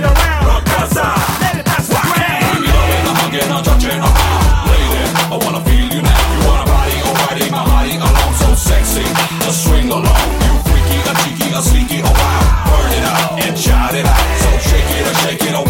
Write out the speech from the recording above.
around. Rock outside, lady, that's the ground. Bring it up and I'm hugging, I'm touching, I'm out. Lady, I wanna feel you now. You wanna body, alrighty, my body alone, so sexy. Just swing along. You freaky, a cheeky, a sneaky, oh wow. Burn it up and shout it out. So shake it or